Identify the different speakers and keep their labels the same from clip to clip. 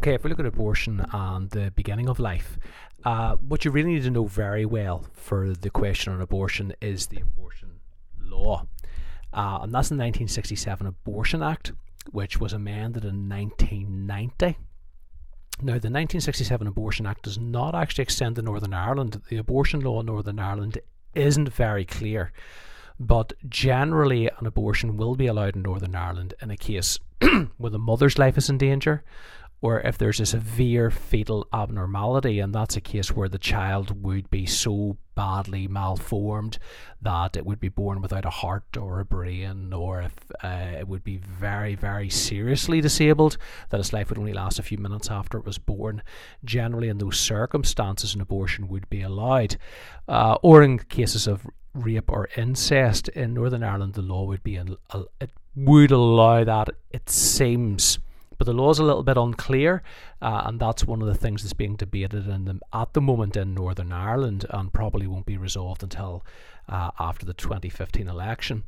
Speaker 1: Okay, if we look at abortion and the beginning of life, what you really need to know very well for the question on abortion is the abortion law. And that's the 1967 Abortion Act, which was amended in 1990. Now, the 1967 Abortion Act does not actually extend to Northern Ireland. The abortion law in Northern Ireland isn't very clear, but generally an abortion will be allowed in Northern Ireland in a case where the mother's life is in danger, or if there's a severe fetal abnormality, and that's a case where the child would be so badly malformed that it would be born without a heart or a brain, or if it would be very, very seriously disabled, that its life would only last a few minutes after it was born. Generally, in those circumstances, an abortion would be allowed. Or in cases of rape or incest in Northern Ireland, the law would be it would allow that, it seems. But the law is a little bit unclear, and that's one of the things that's being debated at the moment in Northern Ireland, and probably won't be resolved until after the 2015 election.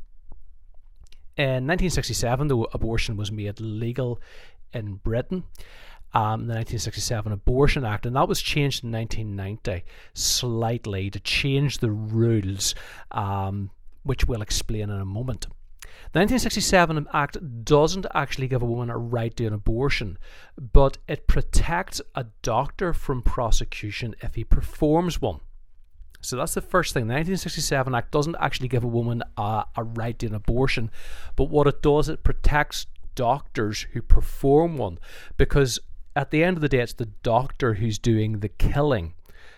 Speaker 1: In 1967, the abortion was made legal in Britain. The 1967 Abortion Act, and that was changed in 1990 slightly to change the rules, which we'll explain in a moment. The 1967 Act doesn't actually give a woman a right to an abortion, but it protects a doctor from prosecution if he performs one. So that's the first thing. The 1967 Act doesn't actually give a woman a right to an abortion, but what it does, it protects doctors who perform one, because at the end of the day, it's the doctor who's doing the killing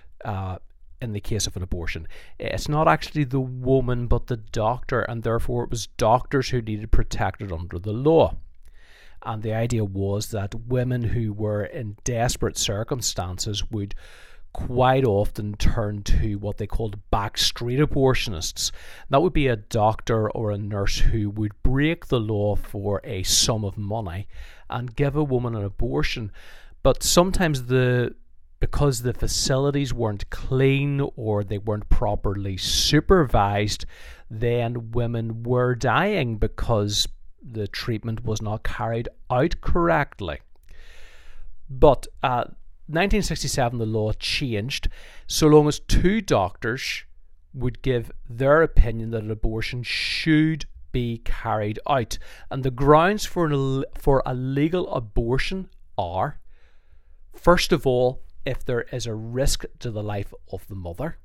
Speaker 1: in the case of an abortion. It's not actually the woman but the doctor, and therefore it was doctors who needed protected under the law. And the idea was that women who were in desperate circumstances would quite often turn to what they called backstreet abortionists. That would be a doctor or a nurse who would break the law for a sum of money and give a woman an abortion. But sometimes because the facilities weren't clean or they weren't properly supervised, then women were dying because the treatment was not carried out correctly. But 1967, the law changed so long as two doctors would give their opinion that an abortion should be carried out. And the grounds for a legal abortion are, first of all, if there is a risk to the life of the mother.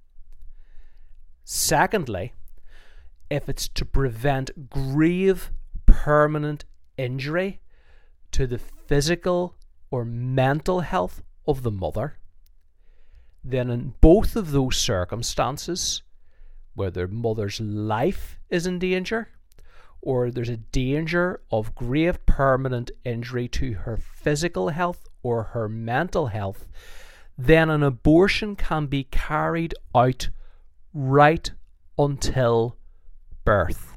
Speaker 1: Secondly, if it's to prevent grave permanent injury to the physical or mental health of the mother. Then in both of those circumstances, whether mother's life is in danger or there's a danger of grave permanent injury to her physical health or her mental health, then an abortion can be carried out right until birth.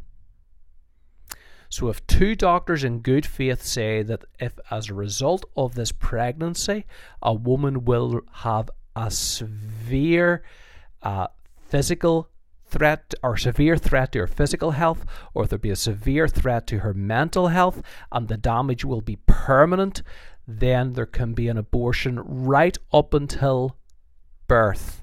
Speaker 1: So if two doctors in good faith say that if as a result of this pregnancy a woman will have a severe physical threat or severe threat to her physical health, or if there be a severe threat to her mental health and the damage will be permanent, then there can be an abortion right up until birth.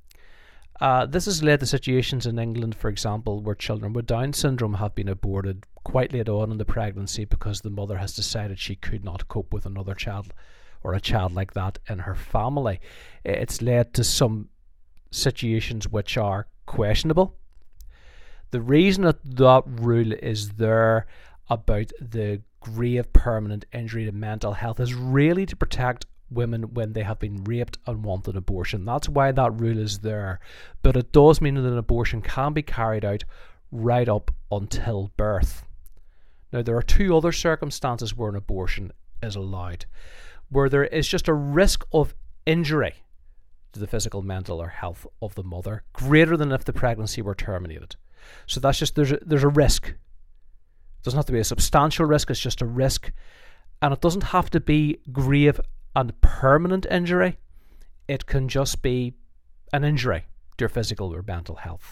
Speaker 1: This has led to situations in England, for example, where children with Down syndrome have been aborted quite late on in the pregnancy because the mother has decided she could not cope with another child or a child like that in her family. It's led to some situations which are questionable. The reason that rule is there about the grave permanent injury to mental health is really to protect women when they have been raped and want an abortion. That's why that rule is there. But it does mean that an abortion can be carried out right up until birth. Now, there are two other circumstances where an abortion is allowed, where there is just a risk of injury to the physical, mental or health of the mother greater than if the pregnancy were terminated. So that's just, there's a risk. It doesn't have to be a substantial risk, it's just a risk. And it doesn't have to be grave and permanent injury. It can just be an injury to your physical or mental health.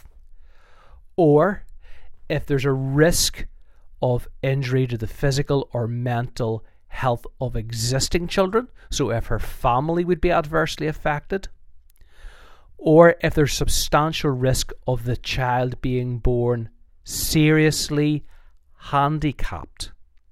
Speaker 1: Or if there's a risk of injury to the physical or mental health of existing children, so if her family would be adversely affected, or if there's substantial risk of the child being born seriously handicapped,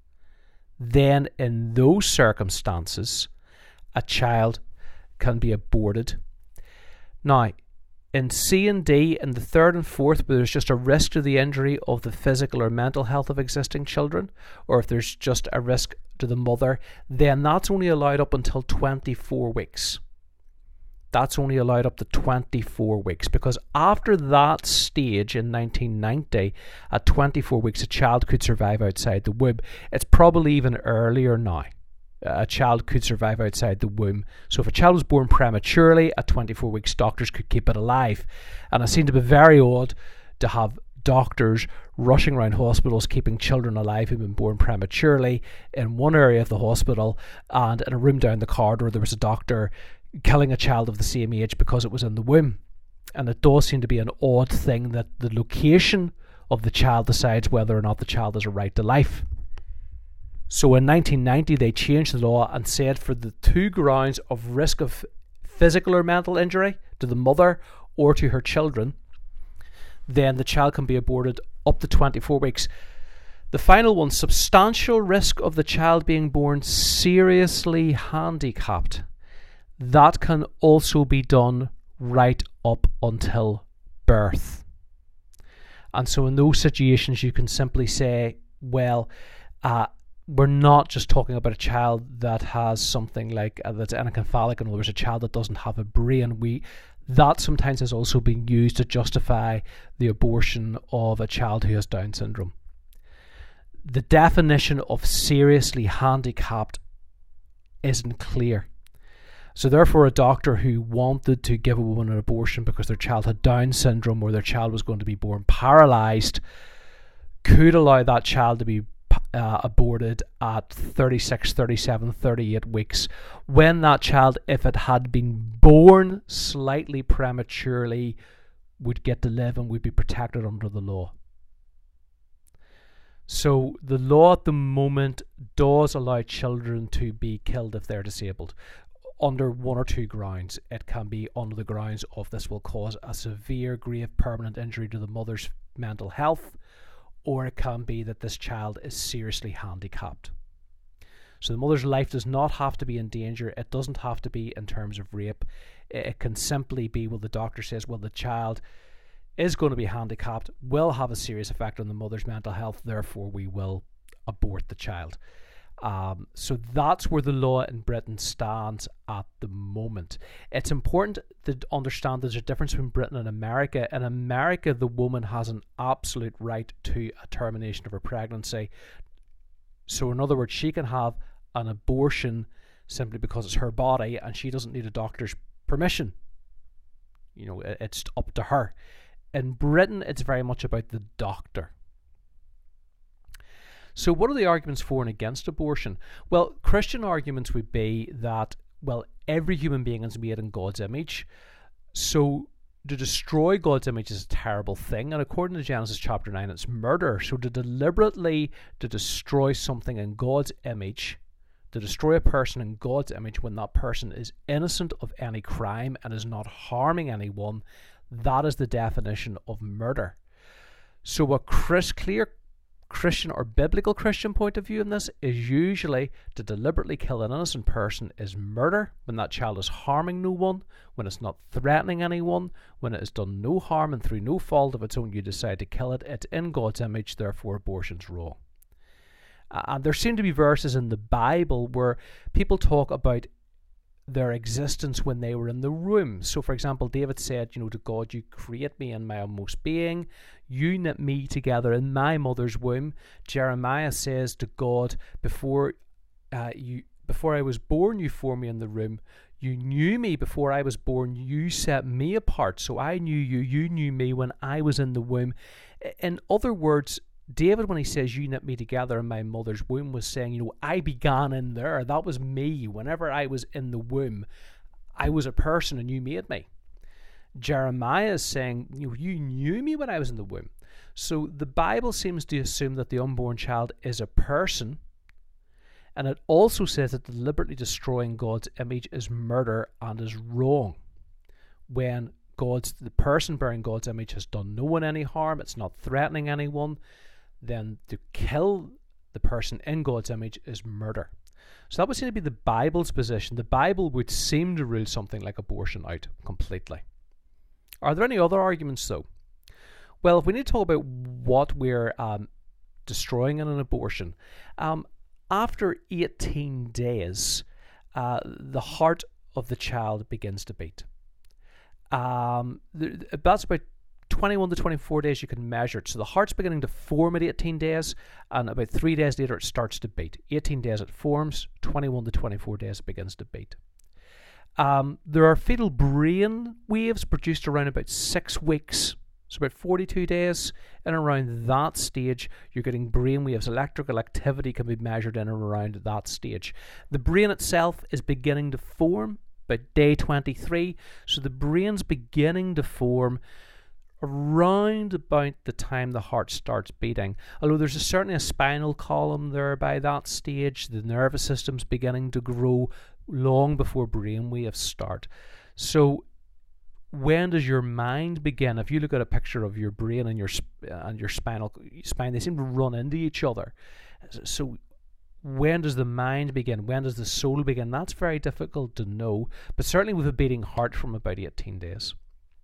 Speaker 1: then in those circumstances, a child can be aborted. Now, in C and D, in the third and fourth, where there's just a risk to the injury of the physical or mental health of existing children, or if there's just a risk to the mother, then that's only allowed up until 24 weeks. That's only allowed up to 24 weeks, because after that stage in 1990, at 24 weeks, a child could survive outside the womb. It's probably even earlier now. A child could survive outside the womb. So if a child was born prematurely, at 24 weeks, doctors could keep it alive. And it seemed to be very odd to have doctors rushing around hospitals keeping children alive who've been born prematurely in one area of the hospital, and in a room down the corridor there was a doctor killing a child of the same age because it was in the womb. And it does seem to be an odd thing that the location of the child decides whether or not the child has a right to life. So in 1990 they changed the law and said for the two grounds of risk of physical or mental injury to the mother or to her children, then the child can be aborted up to 24 weeks. The final one, substantial risk of the child being born seriously handicapped. That can also be done right up until birth. And so in those situations you can simply say, well, we're not just talking about a child that has something like that's anencephalic, in other words, a child that doesn't have a brain. That sometimes has also been used to justify the abortion of a child who has Down syndrome. The definition of seriously handicapped isn't clear. So therefore, a doctor who wanted to give a woman an abortion because their child had Down syndrome or their child was going to be born paralysed could allow that child to be aborted at 36, 37, 38 weeks, when that child, if it had been born slightly prematurely, would get to live and would be protected under the law. So the law at the moment does allow children to be killed if they're disabled under one or two grounds. It can be under the grounds of this will cause a severe, grave, permanent injury to the mother's mental health, or it can be that this child is seriously handicapped. So the mother's life does not have to be in danger. It doesn't have to be in terms of rape. It can simply be, well, the doctor says, well, the child is going to be handicapped, will have a serious effect on the mother's mental health, therefore we will abort the child. So that's where the law in Britain stands at the moment. It's important to understand there's a difference between Britain and America. In America, the woman has an absolute right to a termination of her pregnancy. So in other words, she can have an abortion simply because it's her body and she doesn't need a doctor's permission. You know, it's up to her. In Britain, it's very much about the doctor. So what are the arguments for and against abortion? Well, Christian arguments would be that, well, every human being is made in God's image. So to destroy God's image is a terrible thing. And according to Genesis chapter 9, it's murder. So to deliberately to destroy something in God's image, to destroy a person in God's image when that person is innocent of any crime and is not harming anyone, that is the definition of murder. So a clear Christian or biblical Christian point of view in this is usually to deliberately kill an innocent person is murder, when that child is harming no one, when it's not threatening anyone, when it has done no harm and through no fault of its own you decide to kill it. It's in God's image, therefore abortion's wrong. And there seem to be verses in the Bible where people talk about their existence when they were in the womb. So for example, David said, to God, you create me in my inmost being, you knit me together in my mother's womb. Jeremiah says to God, before I was born, you formed me in the womb. You knew me before I was born. You set me apart. So I knew you. You knew me when I was in the womb. In other words, David, when he says you knit me together in my mother's womb, was saying, I began in there. That was me. Whenever I was in the womb, I was a person and you made me. Jeremiah is saying, you knew me when I was in the womb. So the Bible seems to assume that the unborn child is a person, And it also says that deliberately destroying God's image is murder and is wrong. When the person bearing God's image has done no one any harm, it's not threatening anyone, then to kill the person in God's image is murder. So that would seem to be the Bible's position. The Bible would seem to rule something like abortion out completely. Are there any other arguments though? Well, if we need to talk about what we're destroying in an abortion, after 18 days, the heart of the child begins to beat. That's about 21 to 24 days you can measure it. So the heart's beginning to form at 18 days, and about 3 days later it starts to beat. 18 days it forms, 21 to 24 days it begins to beat. There are fetal brain waves produced around about 6 weeks. So about 42 days, and around that stage, you're getting brain waves. Electrical activity can be measured in and around that stage. The brain itself is beginning to form about day 23. So the brain's beginning to form around about the time the heart starts beating. Although there's certainly a spinal column there by that stage, the nervous system's beginning to grow long before brain waves start. So when does your mind begin? If you look at a picture of your brain and your spine, they seem to run into each other. So when does the mind begin? When does the soul begin? That's very difficult to know, but certainly with a beating heart from about 18 days.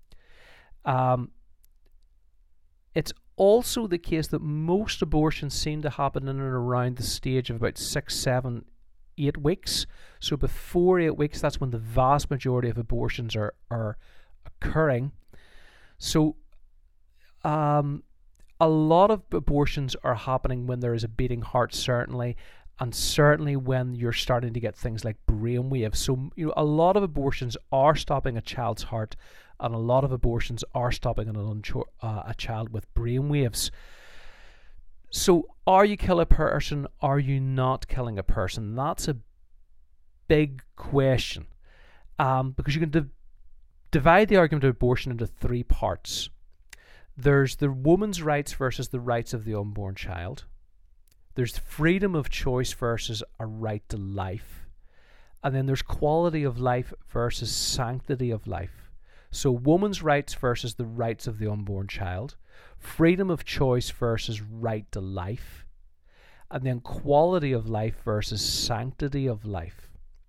Speaker 1: It's also the case that most abortions seem to happen in and around the stage of about 6, 7, 8 weeks. So before 8 weeks, that's when the vast majority of abortions are occurring. So a lot of abortions are happening when there is a beating heart, certainly, and certainly when you're starting to get things like brain waves. So a lot of abortions are stopping a child's heart, and a lot of abortions are stopping a child with brain waves. So are you killing a person? Are you not killing a person? That's a big question, because you can divide the argument of abortion into 3 parts. There's the woman's rights versus the rights of the unborn child. There's freedom of choice versus a right to life. And then there's quality of life versus sanctity of life. So woman's rights versus the rights of the unborn child. Freedom of choice versus right to life. And then quality of life versus sanctity of life.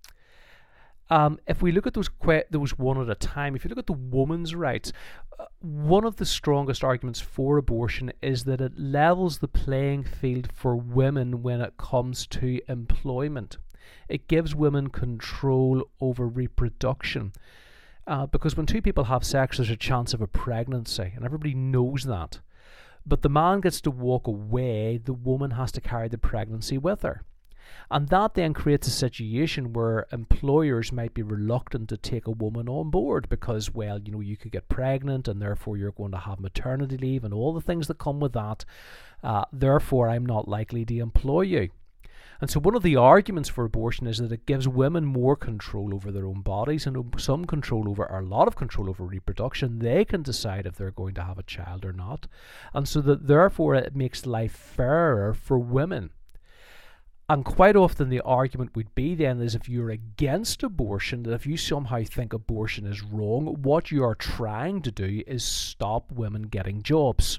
Speaker 1: If we look at those one at a time, if you look at the woman's rights, one of the strongest arguments for abortion is that it levels the playing field for women when it comes to employment. It gives women control over reproduction. Because when 2 people have sex, there's a chance of a pregnancy, and everybody knows that. But the man gets to walk away, the woman has to carry the pregnancy with her. And that then creates a situation where employers might be reluctant to take a woman on board because, well, you could get pregnant and therefore you're going to have maternity leave and all the things that come with that. Therefore, I'm not likely to employ you. And so one of the arguments for abortion is that it gives women more control over their own bodies and some control over, or a lot of control over reproduction. They can decide if they're going to have a child or not. And so that therefore it makes life fairer for women. And quite often the argument would be then is if you're against abortion, that if you somehow think abortion is wrong, what you are trying to do is stop women getting jobs.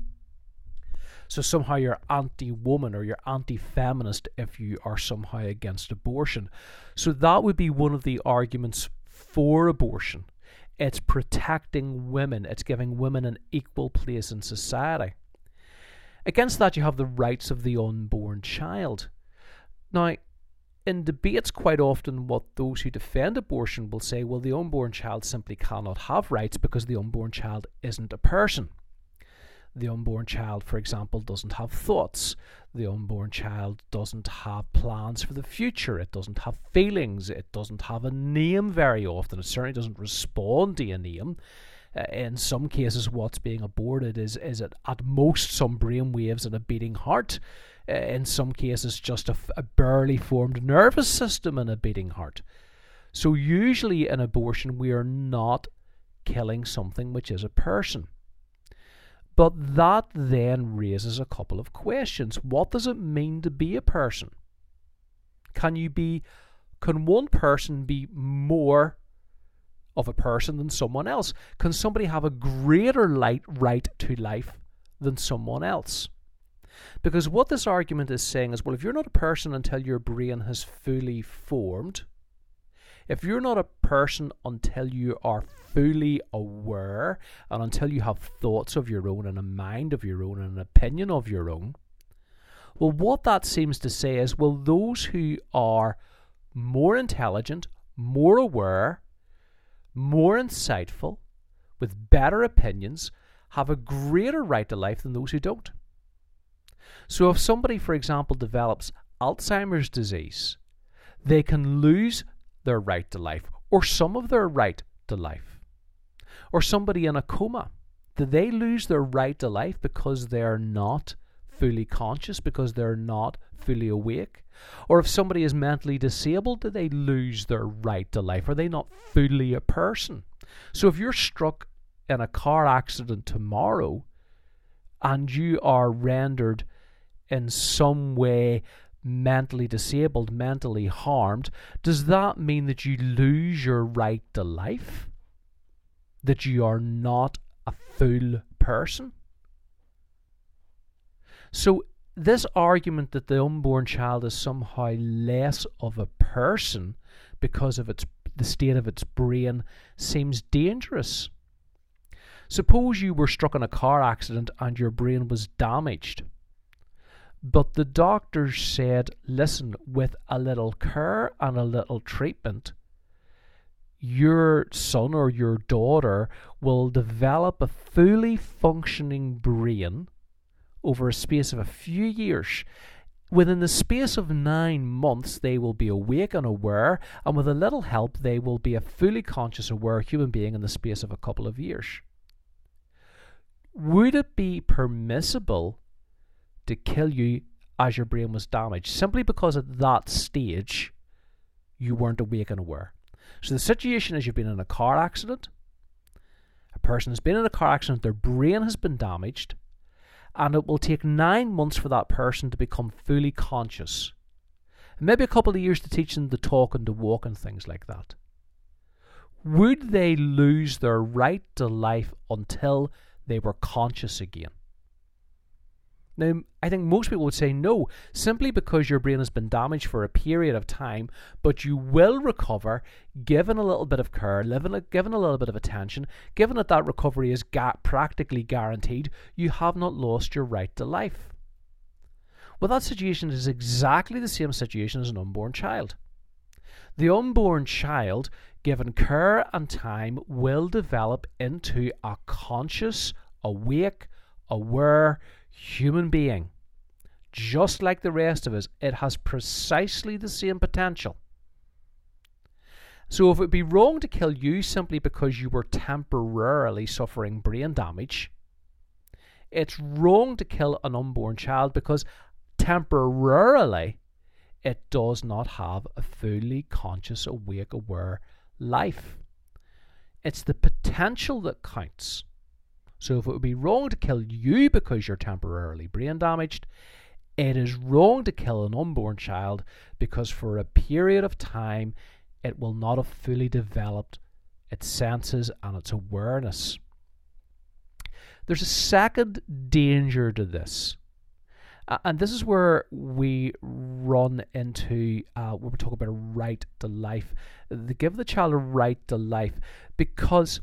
Speaker 1: So somehow you're anti-woman or you're anti-feminist if you are somehow against abortion. So that would be one of the arguments for abortion. It's protecting women. It's giving women an equal place in society. Against that, you have the rights of the unborn child. Now, in debates quite often what those who defend abortion will say, well, the unborn child simply cannot have rights because the unborn child isn't a person. The unborn child, for example, doesn't have thoughts. The unborn child doesn't have plans for the future. It doesn't have feelings. It doesn't have a name very often. It certainly doesn't respond to a name. In some cases, what's being aborted is at most some brain waves and a beating heart. In some cases, just a barely formed nervous system and a beating heart. So usually in abortion, we are not killing something which is a person. But that then raises a couple of questions. What does it mean to be a person? Can one person be more of a person than someone else? Can somebody have a greater right to life than someone else? Because what this argument is saying is, well, if you're not a person until your brain has fully formed, if you're not a person until you are fully aware and until you have thoughts of your own and a mind of your own and an opinion of your own, well, what that seems to say is, well, those who are more intelligent, more aware, more insightful, with better opinions, have a greater right to life than those who don't. So if somebody, for example, develops Alzheimer's disease, they can lose their right to life, or some of their right to life. Or somebody in a coma, do they lose their right to life because they're not fully conscious, because they're not fully awake? Or if somebody is mentally disabled, do they lose their right to life? Are they not fully a person? So if you're struck in a car accident tomorrow and you are rendered in some way mentally disabled, mentally harmed, does that mean that you lose your right to life? That you are not a full person? So this argument that the unborn child is somehow less of a person because of the state of its brain seems dangerous. Suppose you were struck in a car accident and your brain was damaged, but the doctors said, listen, with a little care and a little treatment, your son or your daughter will develop a fully functioning brain over a space of a few years. Within the space of 9 months, they will be awake and aware, and with a little help, they will be a fully conscious, aware human being in the space of a couple of years. Would it be permissible to kill you as your brain was damaged, simply because at that stage you weren't awake and aware? So the situation is, you've been in a car accident, a person has been in a car accident, their brain has been damaged, and it will take 9 months for that person to become fully conscious. And maybe a couple of years to teach them to talk and to walk and things like that. Would they lose their right to life until they were conscious again? Now, I think most people would say no, simply because your brain has been damaged for a period of time, but you will recover given a little bit of care, given a little bit of attention, given that that recovery is practically guaranteed, you have not lost your right to life. Well, that situation is exactly the same situation as an unborn child. The unborn child, given care and time, will develop into a conscious, awake, aware human being. Just like the rest of us, it has precisely the same potential. So if it would be wrong to kill you simply because you were temporarily suffering brain damage, it's wrong to kill an unborn child because temporarily it does not have a fully conscious, awake, aware life. It's the potential that counts. So if it would be wrong to kill you because you're temporarily brain damaged, it is wrong to kill an unborn child because for a period of time it will not have fully developed its senses and its awareness. There's a second danger to this. And this is where we run into, when we talk about a right to life. They give the child a right to life because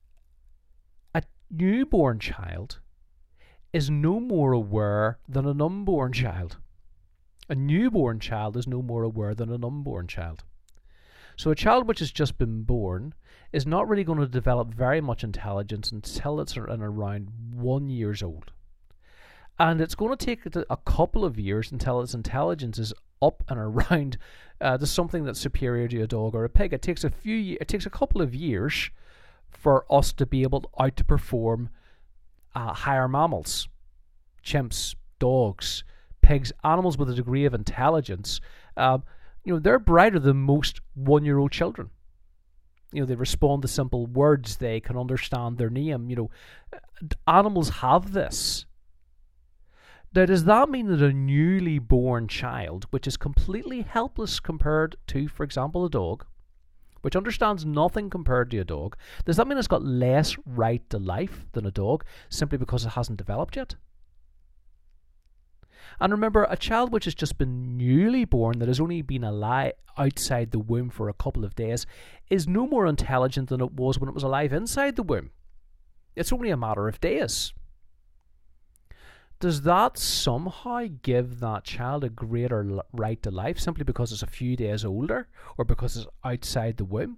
Speaker 1: a newborn child is no more aware than an unborn child. A newborn child is no more aware than an unborn child. So a child which has just been born is not really going to develop very much intelligence until it's around 1 year old. And it's going to take a couple of years until its intelligence is up and around to something that's superior to a dog or a pig. It takes a couple of years for us to be able to outperform higher mammals, chimps, dogs, pigs, animals with a degree of intelligence. They're brighter than most 1-year-old children. They respond to simple words. They can understand their name. Animals have this. Now, does that mean that a newly born child, which is completely helpless compared to, for example, a dog, which understands nothing compared to a dog, does that mean it's got less right to life than a dog simply because it hasn't developed yet? And remember, a child which has just been newly born, that has only been alive outside the womb for a couple of days, is no more intelligent than it was when it was alive inside the womb. It's only a matter of days. Does that somehow give that child a greater right to life simply because it's a few days older or because it's outside the womb?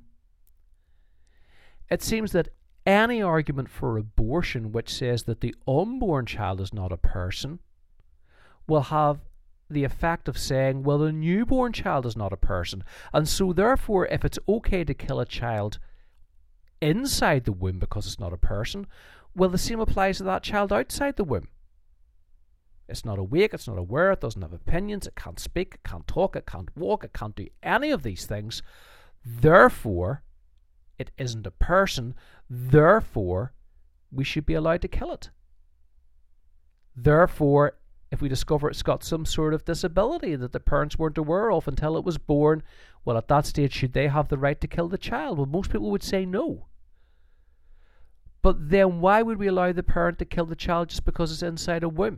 Speaker 1: It seems that any argument for abortion which says that the unborn child is not a person will have the effect of saying, well, the newborn child is not a person. And so therefore, if it's okay to kill a child inside the womb because it's not a person, well, the same applies to that child outside the womb. It's not awake, it's not aware, it doesn't have opinions, it can't speak, it can't talk, it can't walk, it can't do any of these things. Therefore, it isn't a person. Therefore, we should be allowed to kill it. Therefore, if we discover it's got some sort of disability that the parents weren't aware of until it was born, well, at that stage, should they have the right to kill the child? Well, most people would say no. But then why would we allow the parent to kill the child just because it's inside a womb?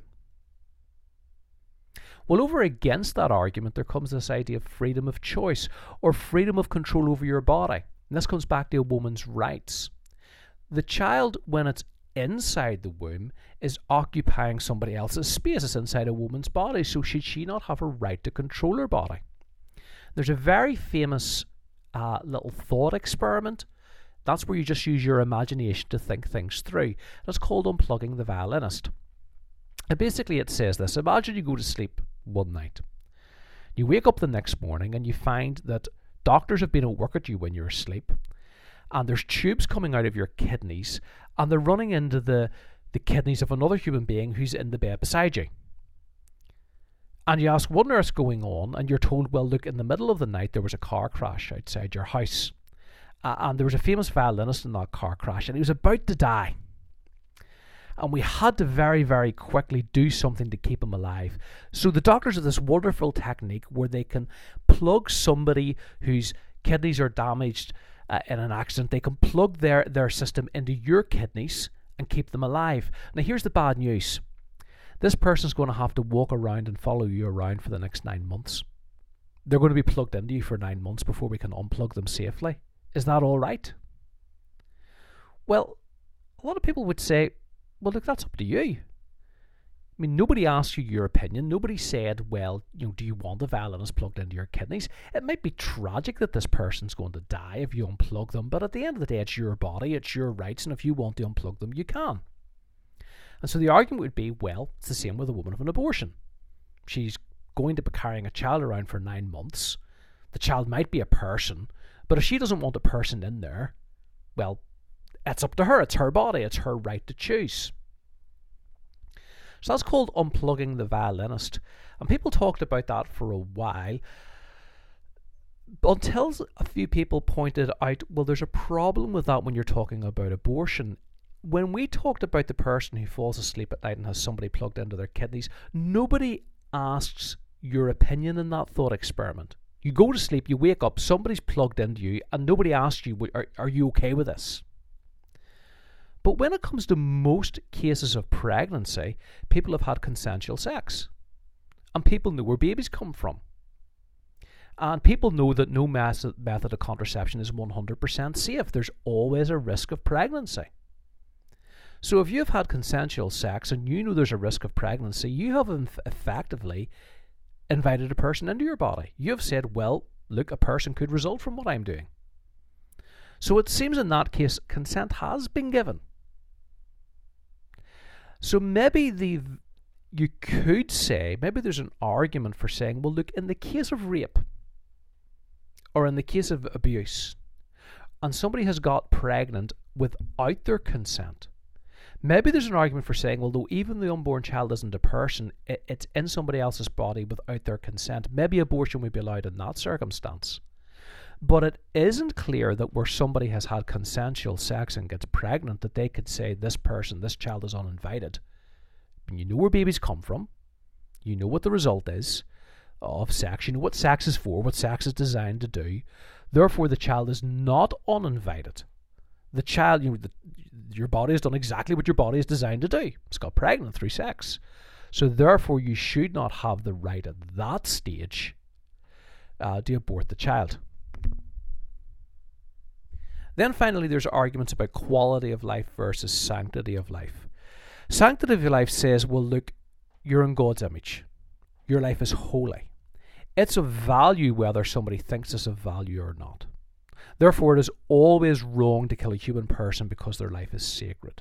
Speaker 1: Well, over against that argument, there comes this idea of freedom of choice or freedom of control over your body. And this comes back to a woman's rights. The child, when it's inside the womb, is occupying somebody else's space. It's inside a woman's body. So should she not have a right to control her body? There's a very famous little thought experiment. That's where you just use your imagination to think things through. It's called Unplugging the Violinist. And basically it says this. Imagine you go to sleep one night. You wake up the next morning and you find that doctors have been at work at you when you're asleep, and there's tubes coming out of your kidneys, and they're running into the kidneys of another human being who's in the bed beside you. And you ask, what on earth's going on? And you're told, well, look, in the middle of the night there was a car crash outside your house, and there was a famous violinist in that car crash, and he was about to die. And we had to very, very quickly do something to keep him alive. So the doctors have this wonderful technique where they can plug somebody whose kidneys are damaged in an accident. They can plug their system into your kidneys and keep them alive. Now here's the bad news. This person's going to have to walk around and follow you around for the next 9 months. They're going to be plugged into you for 9 months before we can unplug them safely. Is that all right? Well, a lot of people would say, well, look, that's up to you. I mean, nobody asked you your opinion. Nobody said, well, do you want a violinist plugged into your kidneys? It might be tragic that this person's going to die if you unplug them, but at the end of the day, it's your body, it's your rights, and if you want to unplug them, you can. And so the argument would be, well, it's the same with a woman of an abortion. She's going to be carrying a child around for 9 months. The child might be a person, but if she doesn't want a person in there, well, it's up to her. It's her body. It's her right to choose. So that's called Unplugging the Violinist. And people talked about that for a while until a few people pointed out, well, there's a problem with that when you're talking about abortion. When we talked about the person who falls asleep at night and has somebody plugged into their kidneys, nobody asks your opinion in that thought experiment. You go to sleep, you wake up, somebody's plugged into you, and nobody asks you, are you okay with this? But when it comes to most cases of pregnancy, people have had consensual sex. And people know where babies come from. And people know that no method of contraception is 100% safe. There's always a risk of pregnancy. So if you've had consensual sex and you know there's a risk of pregnancy, you have effectively invited a person into your body. You've said, well, look, a person could result from what I'm doing. So it seems in that case, consent has been given. So maybe you could say, maybe there's an argument for saying, well, look, in the case of rape or in the case of abuse, and somebody has got pregnant without their consent, maybe there's an argument for saying, well, though even the unborn child isn't a person, it's in somebody else's body without their consent. Maybe abortion would be allowed in that circumstance. But it isn't clear that where somebody has had consensual sex and gets pregnant, that they could say this child is uninvited. And you know where babies come from. You know what the result is of sex. You know what sex is for, what sex is designed to do. Therefore, the child is not uninvited. The child, your body has done exactly what your body is designed to do. It's got pregnant through sex. So therefore, you should not have the right at that stage to abort the child. Then finally, there's arguments about quality of life versus sanctity of life. Sanctity of life says, well, look, you're in God's image. Your life is holy. It's of value whether somebody thinks it's of value or not. Therefore, it is always wrong to kill a human person because their life is sacred.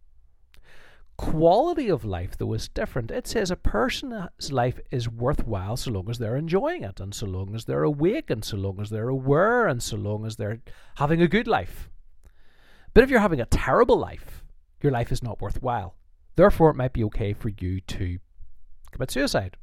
Speaker 1: Quality of life, though, is different. It says a person's life is worthwhile so long as they're enjoying it, and so long as they're awake, and so long as they're aware, and so long as they're having a good life. But if you're having a terrible life, your life is not worthwhile. Therefore, it might be okay for you to commit suicide.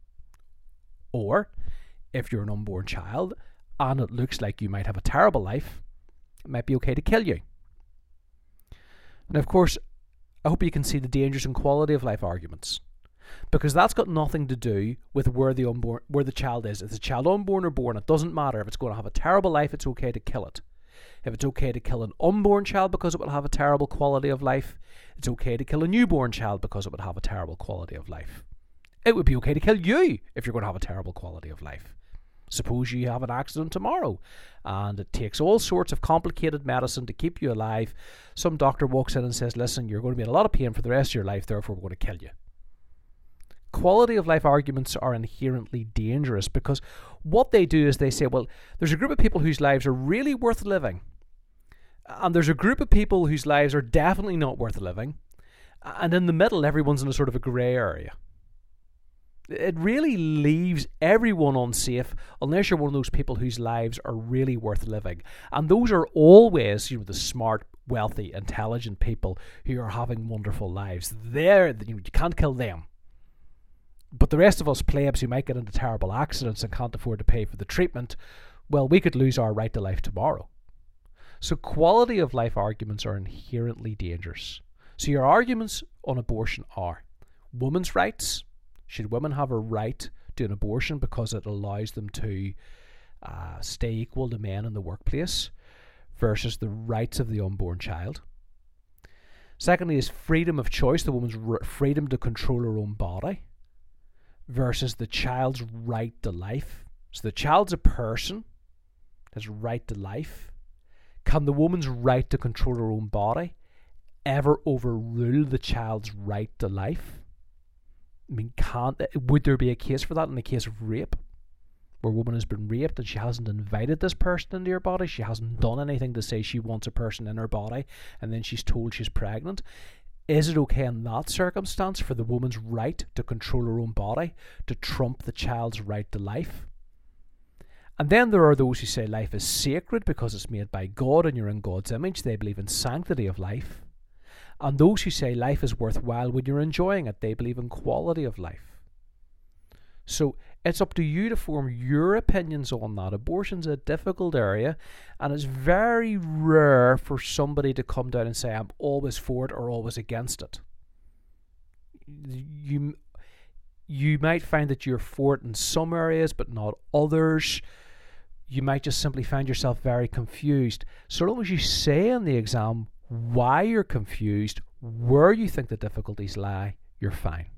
Speaker 1: Or, if you're an unborn child, and it looks like you might have a terrible life, it might be okay to kill you. Now, of course, I hope you can see the dangers and quality of life arguments, because that's got nothing to do with where the child is. If the child unborn or born, it doesn't matter. If it's going to have a terrible life, it's okay to kill it. If it's okay to kill an unborn child because it will have a terrible quality of life, it's okay to kill a newborn child because it would have a terrible quality of life. It would be okay to kill you if you're going to have a terrible quality of life. Suppose you have an accident tomorrow and it takes all sorts of complicated medicine to keep you alive. Some doctor walks in and says, listen, you're going to be in a lot of pain for the rest of your life, therefore we're going to kill you. Quality of life arguments are inherently dangerous, because what they do is they say, well, there's a group of people whose lives are really worth living, and there's a group of people whose lives are definitely not worth living, and in the middle everyone's in a sort of a grey area. It really leaves everyone unsafe unless you're one of those people whose lives are really worth living. And those are always, the smart, wealthy, intelligent people who are having wonderful lives. You can't kill them. But the rest of us plebs who might get into terrible accidents and can't afford to pay for the treatment, well, we could lose our right to life tomorrow. So quality of life arguments are inherently dangerous. So your arguments on abortion are women's rights. Should women have a right to an abortion because it allows them to stay equal to men in the workplace, versus the rights of the unborn child? Secondly is freedom of choice, the woman's freedom to control her own body, versus the child's right to life. So the child's a person, has a right to life. Can the woman's right to control her own body ever overrule the child's right to life? I mean, would there be a case for that in the case of rape, where a woman has been raped and she hasn't invited this person into her body, she hasn't done anything to say she wants a person in her body, and then she's told she's pregnant? Is it okay in that circumstance for the woman's right to control her own body to trump the child's right to life? And then there are those who say life is sacred because it's made by God and you're in God's image. They believe in sanctity of life. And those who say life is worthwhile when you're enjoying it, they believe in quality of life. So it's up to you to form your opinions on that. Abortion's a difficult area, and it's very rare for somebody to come down and say, I'm always for it or always against it. You might find that you're for it in some areas, but not others. You might just simply find yourself very confused. So long as you say in the exam why you're confused, where you think the difficulties lie, you're fine.